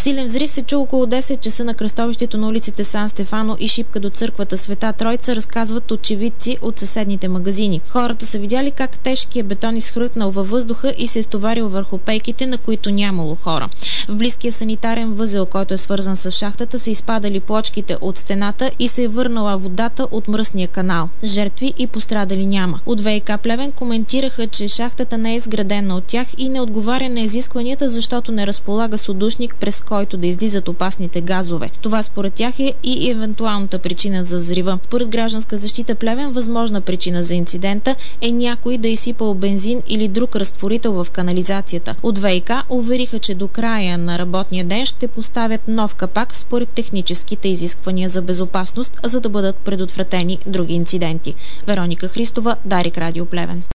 Силен взрив се чу около 10 часа на кръстовището на улиците Сан Стефано и шипка до църквата Света Тройца, разказват очевидци от съседните магазини. Хората са видяли как тежкият бетон изхръкнал във въздуха и се изтоварил върху пейките, на които нямало хора. В близкия санитарен възел, който е свързан с шахтата, са изпадали плочките от стената и се е върнала водата от мръсния канал. Жертви и пострадали няма. От ВиК Плевен коментираха, че шахтата не е изградена от тях и не отговаря на изискванията, защото не разполага с отдушник, през който да излизат опасните газове. Това според тях е и евентуалната причина за взрива. Според Гражданска защита Плевен, възможна причина за инцидента е някой да изсипал бензин или друг разтворител в канализацията. От ВиК увериха, че до края на работния ден ще поставят нов капак според техническите изисквания за безопасност, за да бъдат предотвратени други инциденти. Вероника Христова, Дарик Радио Плевен.